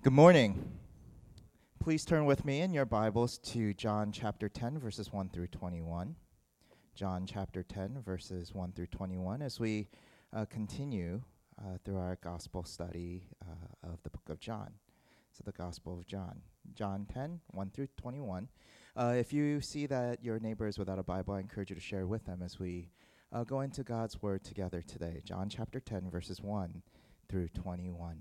Good morning. Please turn with me in your Bibles to John chapter 10, verses 1 through 21. John chapter 10, verses 1 through 21, as we continue through our gospel study of the book of John. So the Gospel of John. John 10, 1 through 21. If you see that your neighbor is without a Bible, I encourage you to share with them as we go into God's Word together today. John chapter 10, verses 1 through 21.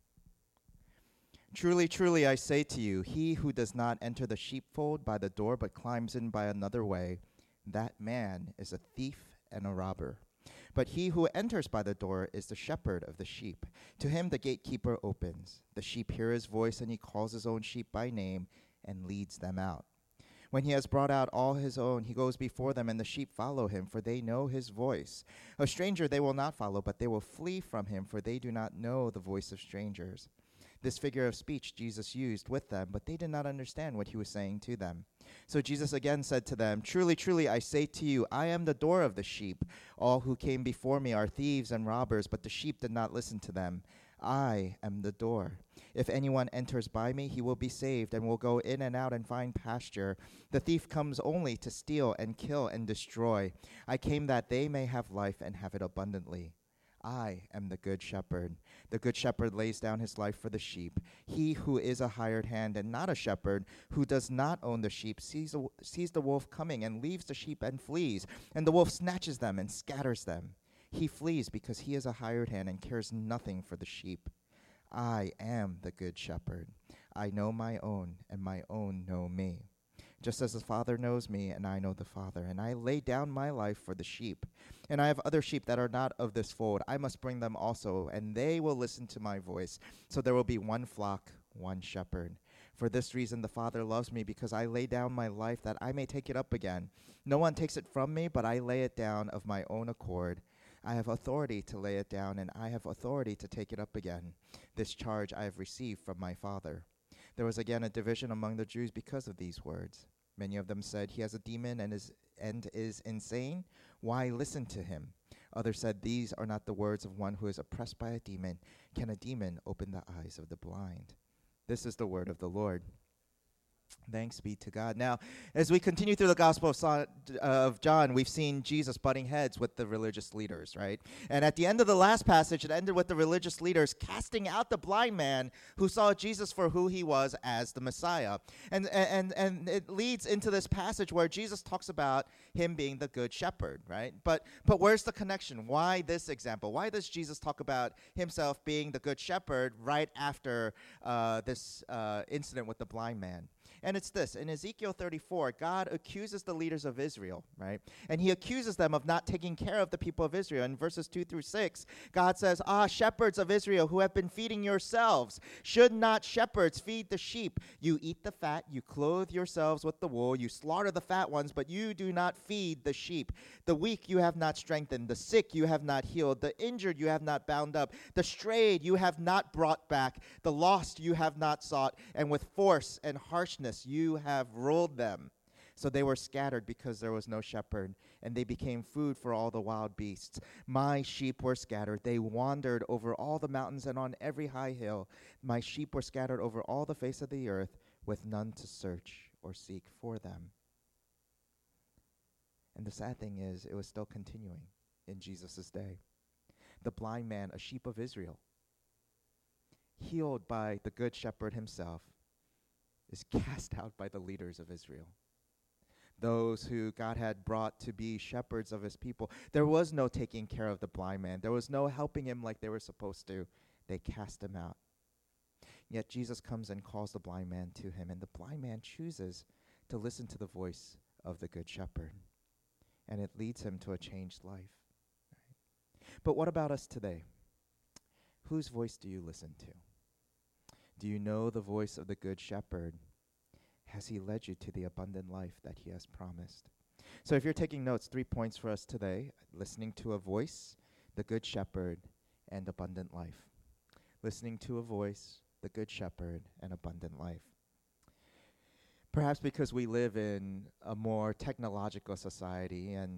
Truly, truly, I say to you, he who does not enter the sheepfold by the door but climbs in by another way, that man is a thief and a robber. But he who enters by the door is the shepherd of the sheep. To him the gatekeeper opens. The sheep hear his voice, and he calls his own sheep by name and leads them out. When he has brought out all his own, he goes before them, and the sheep follow him, for they know his voice. A stranger they will not follow, but they will flee from him, for they do not know the voice of strangers. This figure of speech Jesus used with them, but they did not understand what he was saying to them. So Jesus again said to them, Truly, truly, I say to you, I am the door of the sheep. All who came before me are thieves and robbers, but the sheep did not listen to them. I am the door. If anyone enters by me, he will be saved and will go in and out and find pasture. The thief comes only to steal and kill and destroy. I came that they may have life and have it abundantly. I am the good shepherd. The good shepherd lays down his life for the sheep. He who is a hired hand and not a shepherd, who does not own the sheep, sees the wolf coming and leaves the sheep and flees. And the wolf snatches them and scatters them. He flees because he is a hired hand and cares nothing for the sheep. I am the good shepherd. I know my own, and my own know me. Just as the Father knows me, and I know the Father, and I lay down my life for the sheep. And I have other sheep that are not of this fold. I must bring them also, and they will listen to my voice. So there will be one flock, one shepherd. For this reason the Father loves me, because I lay down my life that I may take it up again. No one takes it from me, but I lay it down of my own accord. I have authority to lay it down, and I have authority to take it up again. This charge I have received from my Father. There was again a division among the Jews because of these words. Many of them said, He has a demon and is insane. Why listen to him? Others said, These are not the words of one who is oppressed by a demon. Can a demon open the eyes of the blind? This is the word of the Lord. Thanks be to God. Now, as we continue through the Gospel of John, we've seen Jesus butting heads with the religious leaders, right? And at the end of the last passage, it ended with the religious leaders casting out the blind man who saw Jesus for who he was as the Messiah. And it leads into this passage where Jesus talks about him being the good shepherd, right? But where's the connection? Why this example? Why does Jesus talk about himself being the good shepherd right after this incident with the blind man? And it's this. In Ezekiel 34, God accuses the leaders of Israel, right? And he accuses them of not taking care of the people of Israel. In verses 2 through 6, God says, shepherds of Israel who have been feeding yourselves, should not shepherds feed the sheep? You eat the fat, you clothe yourselves with the wool, you slaughter the fat ones, but you do not feed the sheep. The weak you have not strengthened, the sick you have not healed, the injured you have not bound up, the strayed you have not brought back, the lost you have not sought, and with force and harshness you have ruled them. So they were scattered because there was no shepherd, and they became food for all the wild beasts. My sheep were scattered. They wandered over all the mountains and on every high hill. My sheep were scattered over all the face of the earth, with none to search or seek for them. And the sad thing is, it was still continuing in Jesus' day. The blind man, a sheep of Israel, healed by the good shepherd himself, is cast out by the leaders of Israel. Those who God had brought to be shepherds of his people. There was no taking care of the blind man. There was no helping him like they were supposed to. They cast him out. Yet Jesus comes and calls the blind man to him, and the blind man chooses to listen to the voice of the good shepherd. And it leads him to a changed life. Right? But what about us today? Whose voice do you listen to? Do you know the voice of the good shepherd? Has he led you to the abundant life that he has promised? So if you're taking notes, 3 points for us today: listening to a voice, the good shepherd, and abundant life. Listening to a voice, the good shepherd, and abundant life. Perhaps because we live in a more technological society, and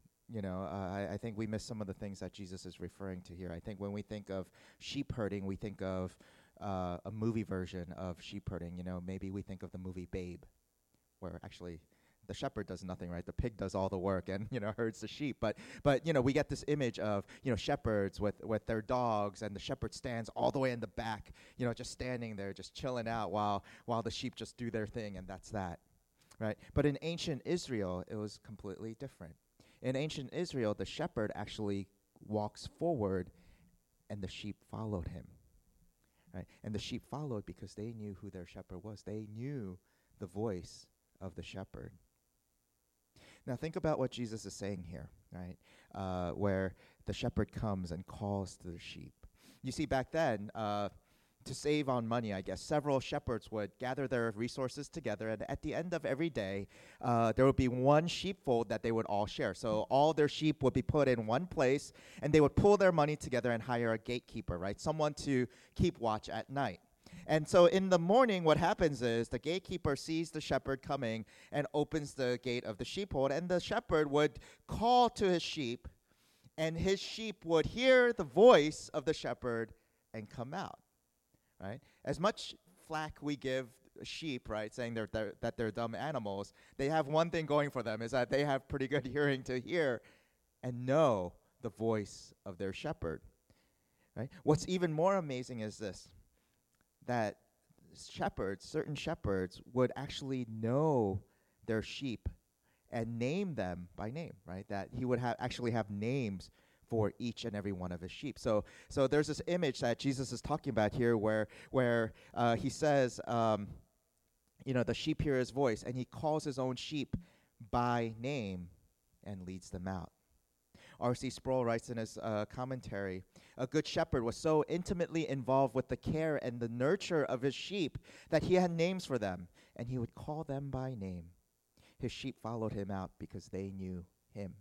I think we miss some of the things that Jesus is referring to here. I think when we think of sheep herding, we think of a movie version of sheep herding. You know, maybe we think of the movie Babe, where actually the shepherd does nothing, right? The pig does all the work and, herds the sheep. But we get this image of, shepherds with their dogs, and the shepherd stands all the way in the back, just standing there, just chilling out while the sheep just do their thing, and that's that, right? But in ancient Israel, it was completely different. In ancient Israel, the shepherd actually walks forward and the sheep followed him, right? And the sheep followed because they knew who their shepherd was. They knew the voice of the shepherd. Now think about what Jesus is saying here, right? Where the shepherd comes and calls to the sheep. You see, back then, to save on money, I guess, several shepherds would gather their resources together, and at the end of every day, there would be one sheepfold that they would all share. So all their sheep would be put in one place, and they would pool their money together and hire a gatekeeper, right? Someone to keep watch at night. And so in the morning, what happens is the gatekeeper sees the shepherd coming and opens the gate of the sheepfold, and the shepherd would call to his sheep, and his sheep would hear the voice of the shepherd and come out, right? As much flack we give sheep, right, saying that they're dumb animals, they have one thing going for them, is that they have pretty good hearing to hear and know the voice of their shepherd, right? What's even more amazing is this, that certain shepherds would actually know their sheep and name them by name, right? That he would actually have names for each and every one of his sheep. So there's this image that Jesus is talking about here where he says, the sheep hear his voice, and he calls his own sheep by name and leads them out. R.C. Sproul writes in his commentary, a good shepherd was so intimately involved with the care and the nurture of his sheep that he had names for them, and he would call them by name. His sheep followed him out because they knew him.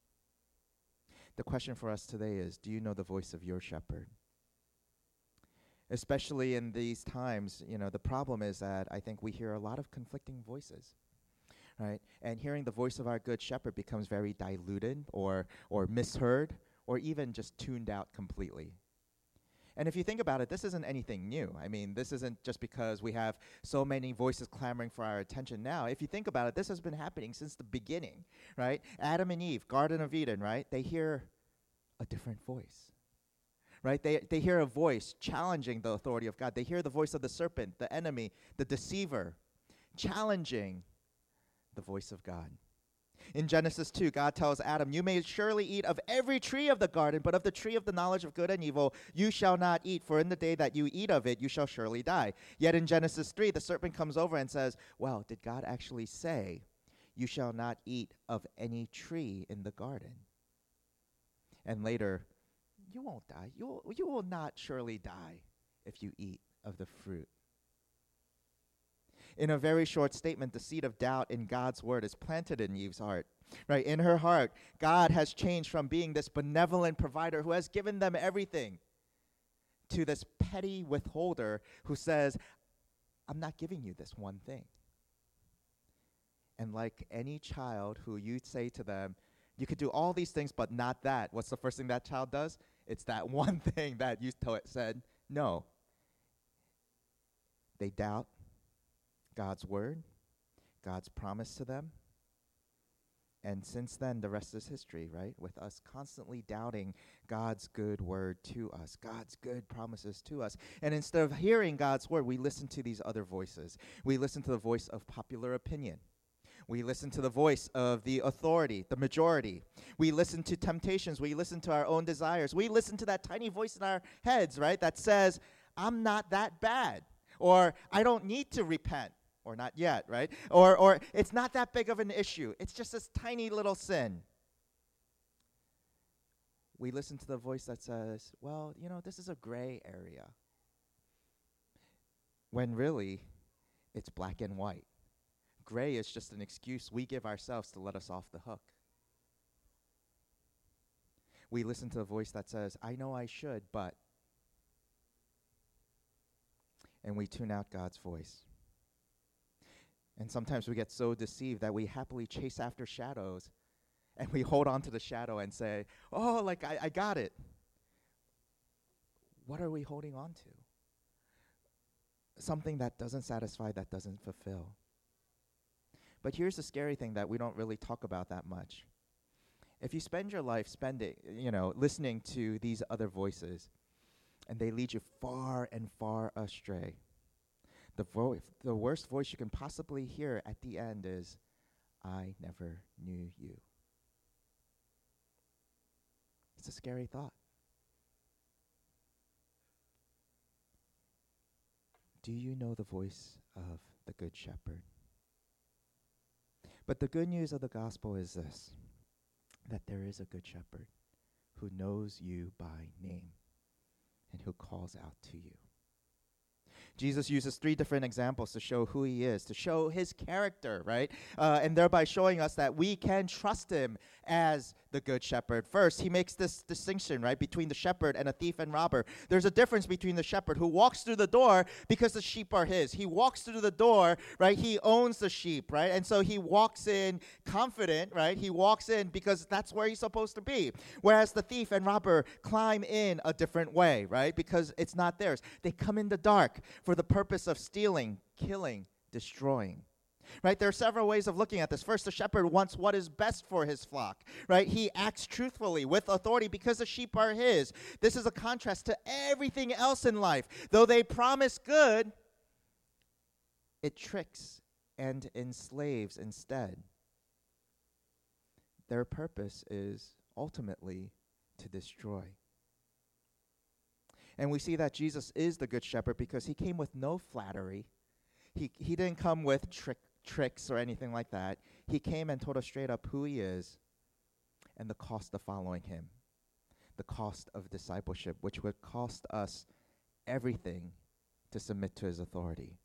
The question for us today is, do you know the voice of your shepherd? Especially in these times, the problem is that I think we hear a lot of conflicting voices. Right? And hearing the voice of our good shepherd becomes very diluted or misheard or even just tuned out completely. And if you think about it, this isn't anything new. I mean, this isn't just because we have so many voices clamoring for our attention now. If you think about it, this has been happening since the beginning, right? Adam and Eve, Garden of Eden, right? They hear a different voice, right? They hear a voice challenging the authority of God. They hear the voice of the serpent, the enemy, the deceiver, challenging the voice of God. In Genesis 2, God tells Adam, you may surely eat of every tree of the garden, but of the tree of the knowledge of good and evil you shall not eat, for in the day that you eat of it you shall surely die. Yet in Genesis 3, the serpent comes over and says, well, did God actually say, you shall not eat of any tree in the garden? And later, you won't die. You will not surely die if you eat of the fruit. In a very short statement, the seed of doubt in God's word is planted in Eve's heart. Right? In her heart, God has changed from being this benevolent provider who has given them everything to this petty withholder who says, I'm not giving you this one thing. And like any child who you say to them, you could do all these things, but not that. What's the first thing that child does? It's that one thing that you said no. They doubt God's word, God's promise to them. And since then, the rest is history, right? With us constantly doubting God's good word to us, God's good promises to us. And instead of hearing God's word, we listen to these other voices. We listen to the voice of popular opinion. We listen to the voice of the authority, the majority. We listen to temptations. We listen to our own desires. We listen to that tiny voice in our heads, right, that says, I'm not that bad, or I don't need to repent. Or not yet, right? Or it's not that big of an issue. It's just this tiny little sin. We listen to the voice that says, well, this is a gray area. When really, it's black and white. Gray is just an excuse we give ourselves to let us off the hook. We listen to the voice that says, I know I should, but. And we tune out God's voice. And sometimes we get so deceived that we happily chase after shadows and we hold on to the shadow and say, I got it. What are we holding on to? something that doesn't satisfy, that doesn't fulfill. But here's the scary thing that we don't really talk about that much. If you spend your life listening to these other voices, and they lead you far and far astray, the worst voice you can possibly hear at the end is, I never knew you. It's a scary thought. Do you know the voice of the Good Shepherd? But the good news of the gospel is this, that there is a Good Shepherd who knows you by name and who calls out to you. Jesus uses 3 different examples to show who he is, to show his character, right? And thereby showing us that we can trust him as the Good Shepherd. First, he makes this distinction, right, between the shepherd and a thief and robber. There's a difference between the shepherd who walks through the door because the sheep are his. He walks through the door, right? He owns the sheep, right? And so he walks in confident, right? He walks in because that's where he's supposed to be. Whereas the thief and robber climb in a different way, right? Because it's not theirs. They come in the dark for the purpose of stealing, killing, destroying. Right? There are several ways of looking at this. First, the shepherd wants what is best for his flock. Right? He acts truthfully with authority because the sheep are his. This is a contrast to everything else in life. Though they promise good, it tricks and enslaves instead. Their purpose is ultimately to destroy. And we see that Jesus is the Good Shepherd because he came with no flattery. He didn't come with tricks or anything like that. He came and told us straight up who he is and the cost of following him, the cost of discipleship, which would cost us everything to submit to his authority.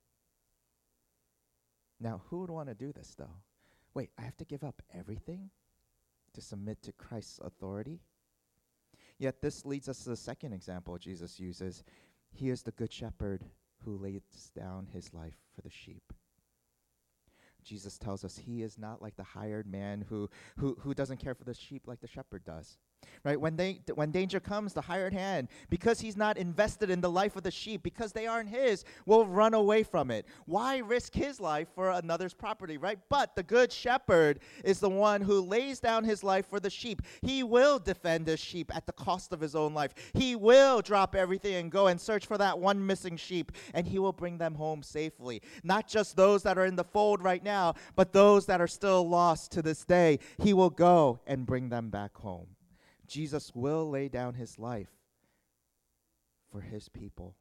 Now, who would want to do this, though? Wait, I have to give up everything to submit to Christ's authority? Yet this leads us to the second example Jesus uses. He is the Good Shepherd who lays down his life for the sheep. Jesus tells us he is not like the hired man who doesn't care for the sheep like the shepherd does. Right? When danger comes, the hired hand, because he's not invested in the life of the sheep, because they aren't his, will run away from it. Why risk his life for another's property, right? But the Good Shepherd is the one who lays down his life for the sheep. He will defend his sheep at the cost of his own life. He will drop everything and go and search for that one missing sheep, and he will bring them home safely. Not just those that are in the fold right now, but those that are still lost to this day. He will go and bring them back home. Jesus will lay down his life for his people.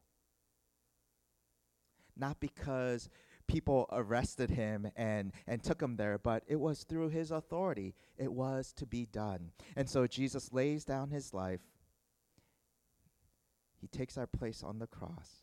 Not because people arrested him and took him there, but it was through his authority. It was to be done. And so Jesus lays down his life. He takes our place on the cross.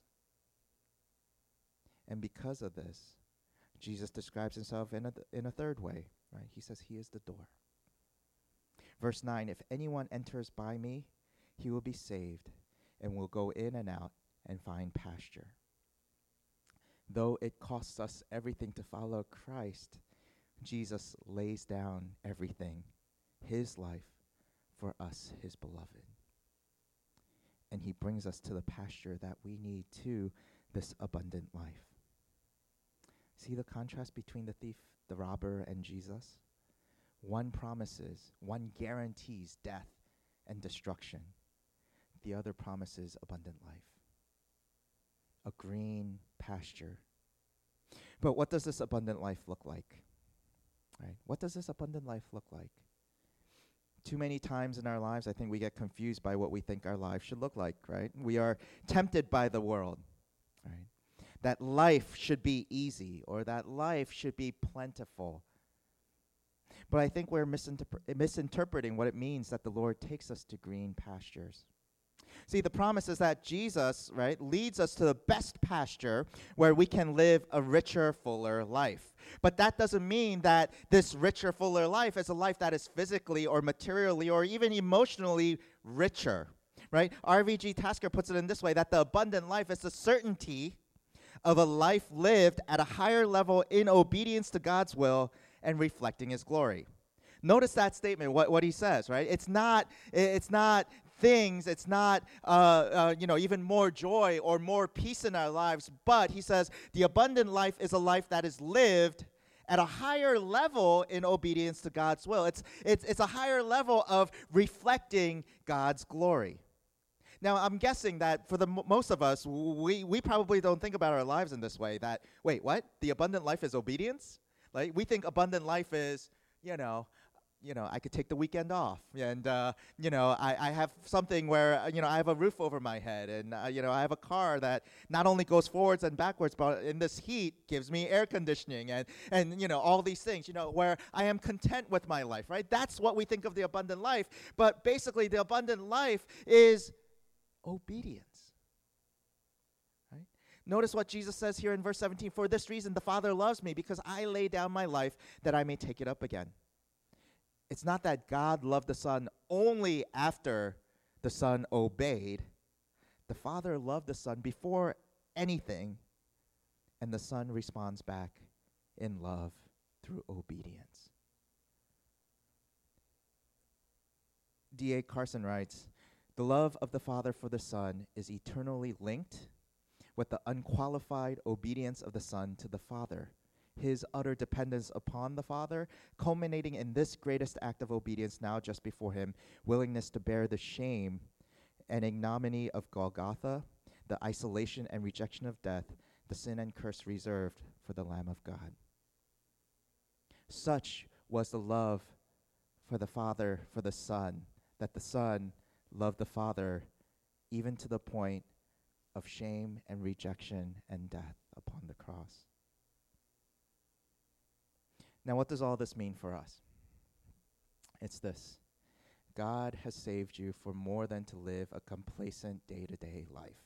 And because of this, Jesus describes himself in a third way, right? He says he is the door. Verse 9, if anyone enters by me, he will be saved and will go in and out and find pasture. Though it costs us everything to follow Christ, Jesus lays down everything, his life, for us, his beloved. And he brings us to the pasture that we need to this abundant life. See the contrast between the thief, the robber, and Jesus? One promises, one guarantees death and destruction. The other promises abundant life, a green pasture. But what does this abundant life look like? Right? What does this abundant life look like? Too many times in our lives, I think we get confused by what we think our lives should look like, right? We are tempted by the world, right? That life should be easy or that life should be plentiful. But I think we're misinterpreting what it means that the Lord takes us to green pastures. See, the promise is that Jesus, right, leads us to the best pasture where we can live a richer, fuller life. But that doesn't mean that this richer, fuller life is a life that is physically or materially or even emotionally richer, right? R.V.G. Tasker puts it in this way, that the abundant life is the certainty of a life lived at a higher level in obedience to God's will and reflecting his glory. Notice that statement, what he says, right? It's not things. It's not, even more joy or more peace in our lives. But he says the abundant life is a life that is lived at a higher level in obedience to God's will. It's a higher level of reflecting God's glory. Now, I'm guessing that for most of us, we probably don't think about our lives in this way. That, wait, what? The abundant life is obedience? Like, we think abundant life is, I could take the weekend off, and I have something where I have a roof over my head, and I have a car that not only goes forwards and backwards, but in this heat gives me air conditioning, and all these things, where I am content with my life, right? That's what we think of the abundant life. But basically, the abundant life is obedience. Notice what Jesus says here in verse 17. For this reason, the Father loves me, because I lay down my life that I may take it up again. It's not that God loved the Son only after the Son obeyed. The Father loved the Son before anything, and the Son responds back in love through obedience. D.A. Carson writes, the love of the Father for the Son is eternally linked with the unqualified obedience of the Son to the Father, his utter dependence upon the Father, culminating in this greatest act of obedience now just before him, willingness to bear the shame and ignominy of Golgotha, the isolation and rejection of death, the sin and curse reserved for the Lamb of God. Such was the love for the Father for the Son, that the Son loved the Father even to the point of shame and rejection and death upon the cross. Now, what does all this mean for us? It's this. God has saved you for more than to live a complacent day-to-day life.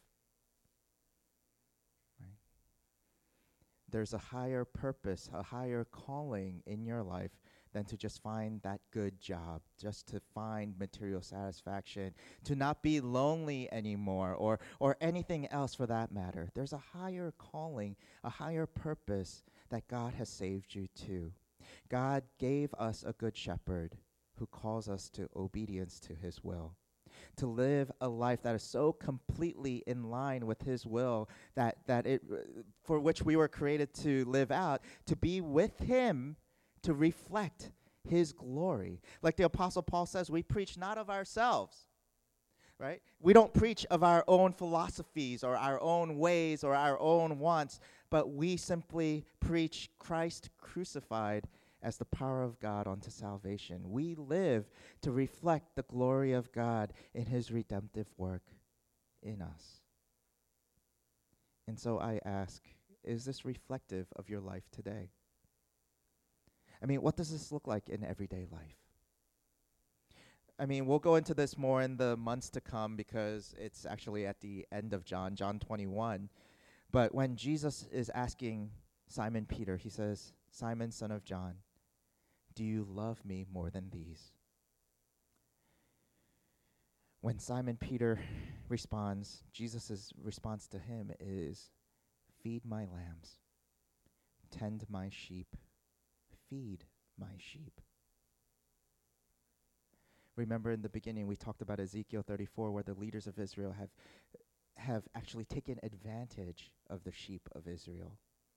Right? There's a higher purpose, a higher calling in your life than to just find that good job, just to find material satisfaction, to not be lonely anymore, or anything else for that matter. There's a higher calling, a higher purpose that God has saved you to. God gave us a good shepherd who calls us to obedience to his will, to live a life that is so completely in line with his will that it for which we were created to live out, to be with him, to reflect his glory. Like the Apostle Paul says, we preach not of ourselves, right? We don't preach of our own philosophies or our own ways or our own wants, but we simply preach Christ crucified as the power of God unto salvation. We live to reflect the glory of God in his redemptive work in us. And so I ask, is this reflective of your life today? I mean, what does this look like in everyday life? I mean, we'll go into this more in the months to come because it's actually at the end of John 21. But when Jesus is asking Simon Peter, he says, Simon, son of John, do you love me more than these? When Simon Peter responds, Jesus' response to him is, feed my lambs, tend my sheep, feed my sheep. Remember in the beginning we talked about Ezekiel 34 where the leaders of Israel have actually taken advantage of the sheep of Israel.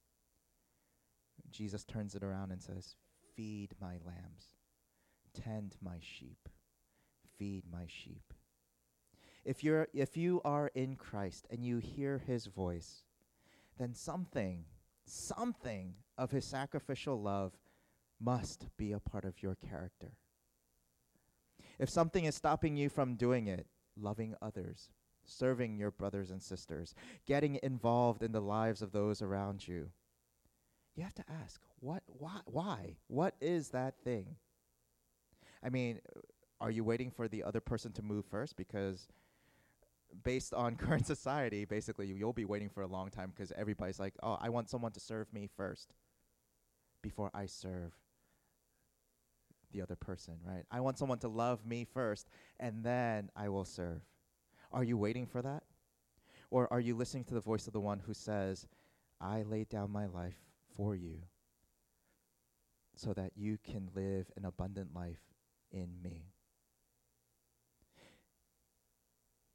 Jesus turns it around and says, feed my lambs, tend my sheep, feed my sheep. If you are in Christ and you hear his voice, then something of his sacrificial love must be a part of your character. If something is stopping you from doing it, loving others, serving your brothers and sisters, getting involved in the lives of those around you, you have to ask, why? What is that thing? I mean, are you waiting for the other person to move first? Because based on current society, basically you'll be waiting for a long time because everybody's like, oh, I want someone to serve me first before I serve the other person, right? I want someone to love me first, and then I will serve. Are you waiting for that? Or are you listening to the voice of the one who says, I laid down my life for you so that you can live an abundant life in me?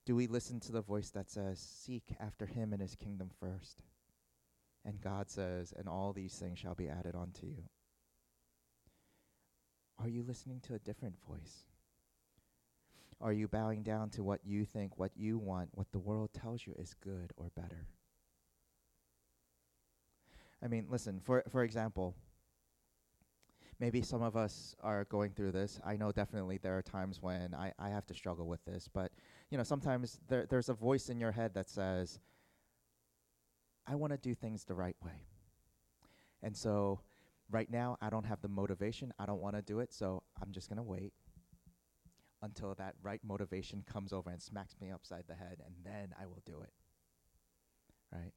Do we listen to the voice that says, seek after him and his kingdom first? And God says, and all these things shall be added unto you. Are you listening to a different voice? Are you bowing down to what you think, what you want, what the world tells you is good or better? I mean, listen, for example, maybe some of us are going through this. I know definitely there are times when I have to struggle with this, but sometimes there's a voice in your head that says, I want to do things the right way. And so right now I don't have the motivation. I don't want to do it, so I'm just going to wait until that right motivation comes over and smacks me upside the head, and then I will do it. Right?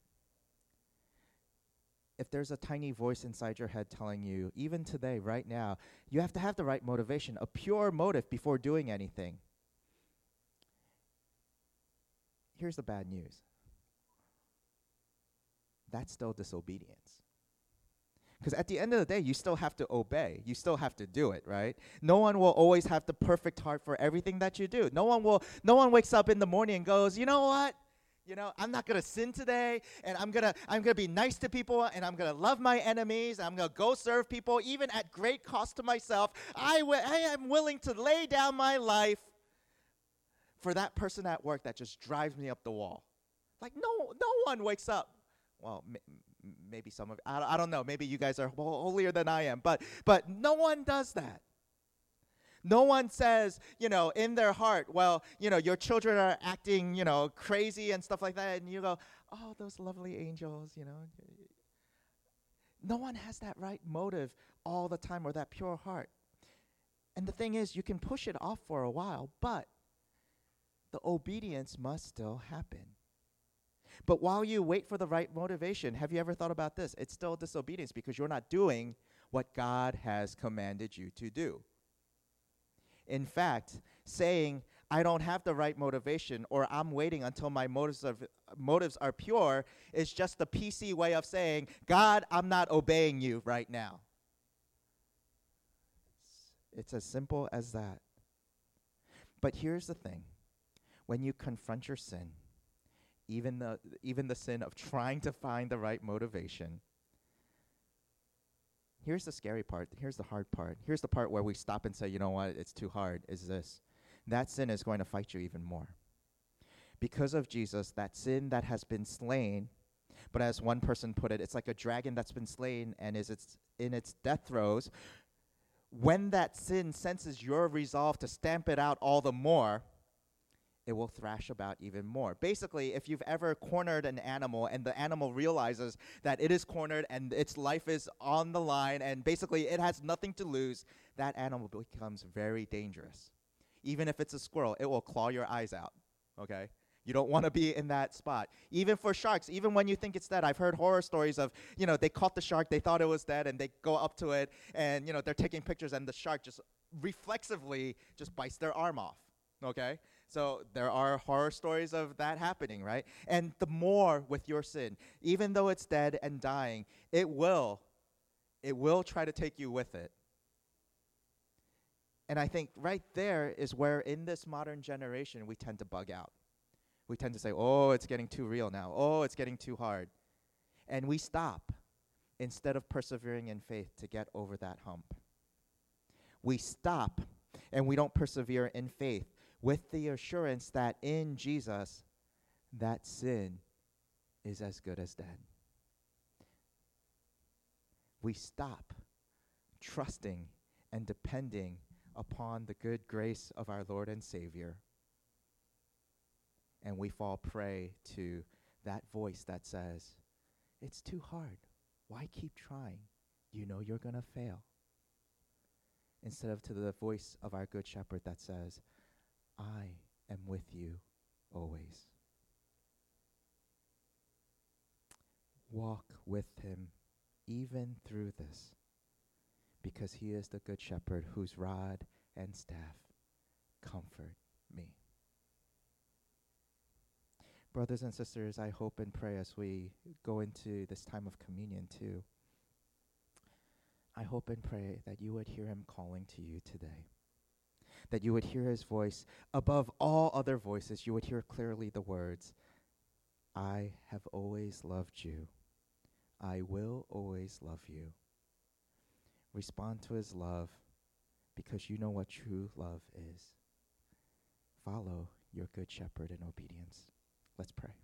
If there's a tiny voice inside your head telling you, even today, right now, you have to have the right motivation, a pure motive before doing anything. Here's the bad news. That's still disobedience. Because at the end of the day, you still have to obey. You still have to do it, right? No one will always have the perfect heart for everything that you do. No one wakes up in the morning and goes, you know what? I'm not going to sin today, and I'm going to be nice to people, and I'm going to love my enemies, and I'm going to go serve people, even at great cost to myself. I am willing to lay down my life for that person at work that just drives me up the wall. Like, no one wakes up. Well, maybe some of I don't know. Maybe you guys are holier than I am, but no one does that. No one says, in their heart, well, your children are acting, crazy and stuff like that, and you go, oh, those lovely angels, No one has that right motive all the time or that pure heart. And the thing is, you can push it off for a while, but the obedience must still happen. But while you wait for the right motivation, have you ever thought about this? It's still disobedience because you're not doing what God has commanded you to do. In fact, saying, I don't have the right motivation, or I'm waiting until my motives are pure, is just the PC way of saying, God, I'm not obeying you right now. It's as simple as that. But here's the thing. When you confront your sin, even the sin of trying to find the right motivation, here's the scary part. Here's the hard part. Here's the part where we stop and say, you know what, it's too hard, is this. That sin is going to fight you even more. Because of Jesus, that sin that has been slain, but as one person put it, it's like a dragon that's been slain and is in its death throes. When that sin senses your resolve to stamp it out all the more, it will thrash about even more. Basically, if you've ever cornered an animal and the animal realizes that it is cornered and its life is on the line and basically it has nothing to lose, that animal becomes very dangerous. Even if it's a squirrel, it will claw your eyes out, okay? You don't want to be in that spot. Even for sharks, even when you think it's dead, I've heard horror stories of, they caught the shark, they thought it was dead, and they go up to it, and, they're taking pictures, and the shark just reflexively just bites their arm off, okay? So there are horror stories of that happening, right? And the more with your sin, even though it's dead and dying, it will try to take you with it. And I think right there is where in this modern generation we tend to bug out. We tend to say, oh, it's getting too real now. Oh, it's getting too hard. And we stop instead of persevering in faith to get over that hump. We stop and we don't persevere in faith with the assurance that in Jesus, that sin is as good as dead. We stop trusting and depending upon the good grace of our Lord and Savior, and we fall prey to that voice that says, it's too hard. Why keep trying? You know you're going to fail. Instead of to the voice of our good shepherd that says, I am with you always. Walk with him even through this, because he is the good shepherd whose rod and staff comfort me. Brothers and sisters, I hope and pray as we go into this time of communion too, I hope and pray that you would hear him calling to you today. that you would hear his voice above all other voices. You would hear clearly the words, I have always loved you. I will always love you. Respond to his love because you know what true love is. Follow your good shepherd in obedience. Let's pray.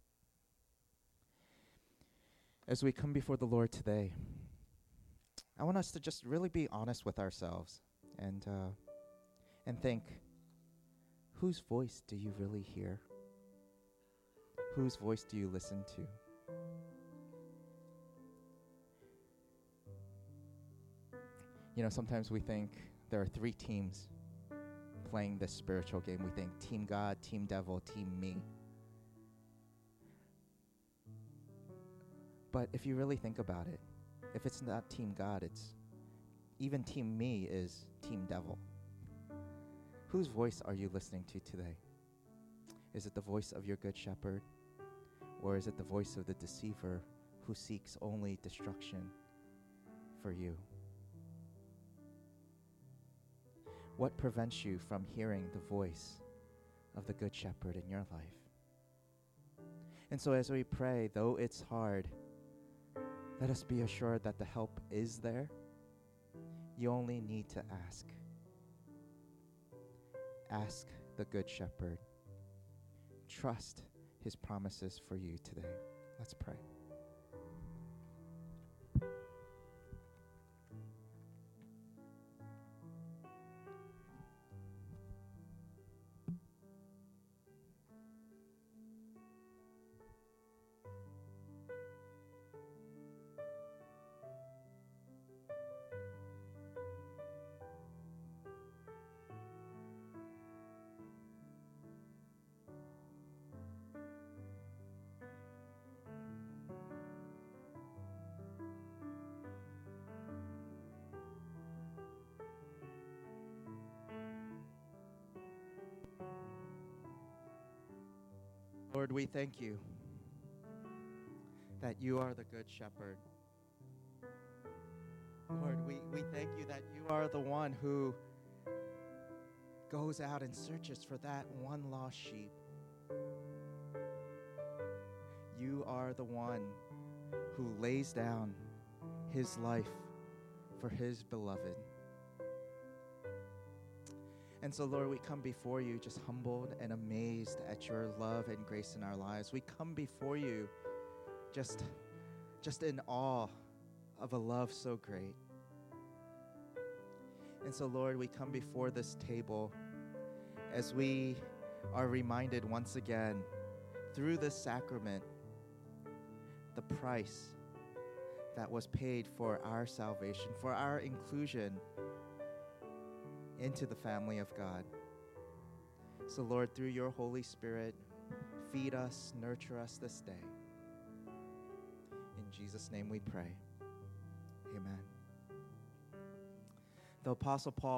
As we come before the Lord today, I want us to just really be honest with ourselves and think, whose voice do you really hear? Whose voice do you listen to? You know, sometimes we think there are three teams playing this spiritual game. We think Team God, Team Devil, Team Me. But if you really think about it, if it's not Team God, it's even Team Me is Team Devil. Whose voice are you listening to today? Is it the voice of your good shepherd? Or is it the voice of the deceiver who seeks only destruction for you? What prevents you from hearing the voice of the good shepherd in your life? And so as we pray, though it's hard, let us be assured that the help is there. You only need to ask. Ask the good shepherd. Trust his promises for you today. Let's pray. Lord, we thank you that you are the good shepherd. Lord, we thank you that you are the one who goes out and searches for that one lost sheep. You are the one who lays down his life for his beloved. And so, Lord, we come before you just humbled and amazed at your love and grace in our lives. We come before you just in awe of a love so great. And so, Lord, we come before this table as we are reminded once again through this sacrament the price that was paid for our salvation, for our inclusion into the family of God. So, Lord, through your Holy Spirit, feed us, nurture us this day. In Jesus' name we pray. Amen. The Apostle Paul